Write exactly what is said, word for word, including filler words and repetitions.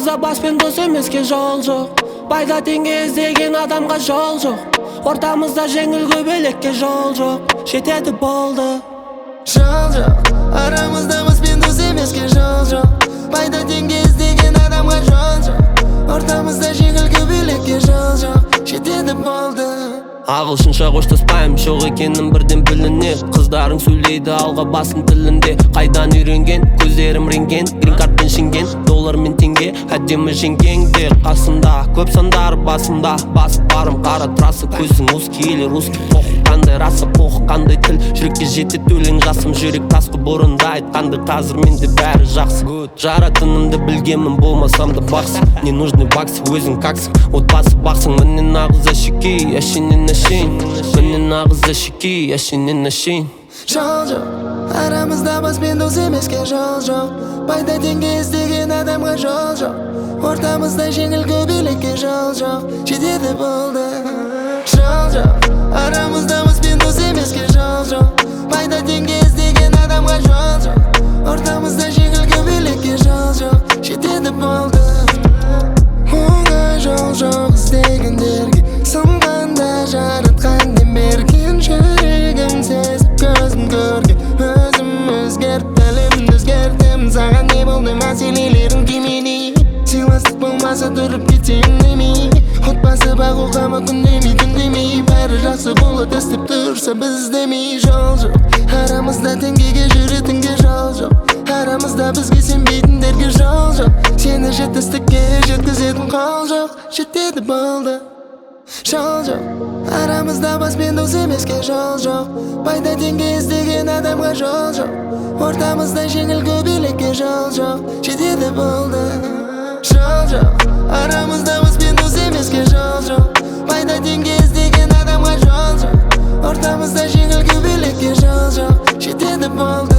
Ортамызда бас пен дос емеске жол жоқ. Пайда теңге іздеген адамға жол жоқ. Ортамызда жеңіл көбелекке жол жоқ. Жетеді болды. Жол жоқ, арамызда бас пен дос емеске жол жоқ. Пайда теңге іздеген адамға жол жоқ. Ортамызда жеңіл көбелекке жол жоқ. Жетеді болды. Ағылшынша қоштаспаймын, жоқ екенім бірден білінеді. Қыздарың сөйлейді алға басын тілінде. Қайдан үйренген, көздерім рентген. Грин картпен шенген, доллар мен теңге. Әдемі жеңгеңде қасында, көп сандар басымда. Басып барым қара трасса, көзің узкий или русский. Қоқық қандай раса, қоқық қандай тіл. Жүрекке жетеді өлең жасым, жүрек тасқы бұрында айтқанды. Қазір менде бәрі жақсы. Жаратынымды білгенмін, болмасам да бақсы. Не нужны баксы, өзің каксың, отбасы бақсың. Міне нағыз әшекей, әшенен әшейін. Міне нағыз әшекей, әшенен әшейін. Жол жоқ, арамызда бас пен дос емеске жол жоқ. Пайда теңге іздеген адамға жол жоқ. Ортамызда жеңіл көбелекке жол жоқ. Жетеді болды. Жол жоқ, арамызда бас пен дос емеске жол жоқ. Пайда теңге іздеген адамға жол жоқ. Ортамызда жеңіл көбелекке жол жоқ. Жетеді болды. Оңай жол жоқ іздегендерге, сынғанда жаратқан демерген. Жүрегім сезіп көзім көрген, өзім өзгеріп әлемді өзгердім. Саған не болды мәселелерің кемеде, сыйластық болмаса тұрып кетсең демей. Отбасы бағу қамы күндемей күндемей. Бәрі жақсы болады істеп тұрса біз демей. Жол жоқ, арамызда теңгеге жүретінге жол жоқ. Арамызда бізге сенбейтіндерге жол жоқ. Сені жетістікке жеткізетін қол жоқ. Жетеді болды. Жол жоқ, арамызда бас пен дос емеске жол жоқ. Пайда теңге іздеген адамға жол жоқ. Ортамызда жеңіл көбелекке жол жоқ. Жетеді болды. Жол жоқ, арамызда бас пен дос емеске жол жоқ. Пайда теңге іздеген адамға жол жоқ. Ортамызда жеңіл көбелекке жол жоқ. Жетеді болды.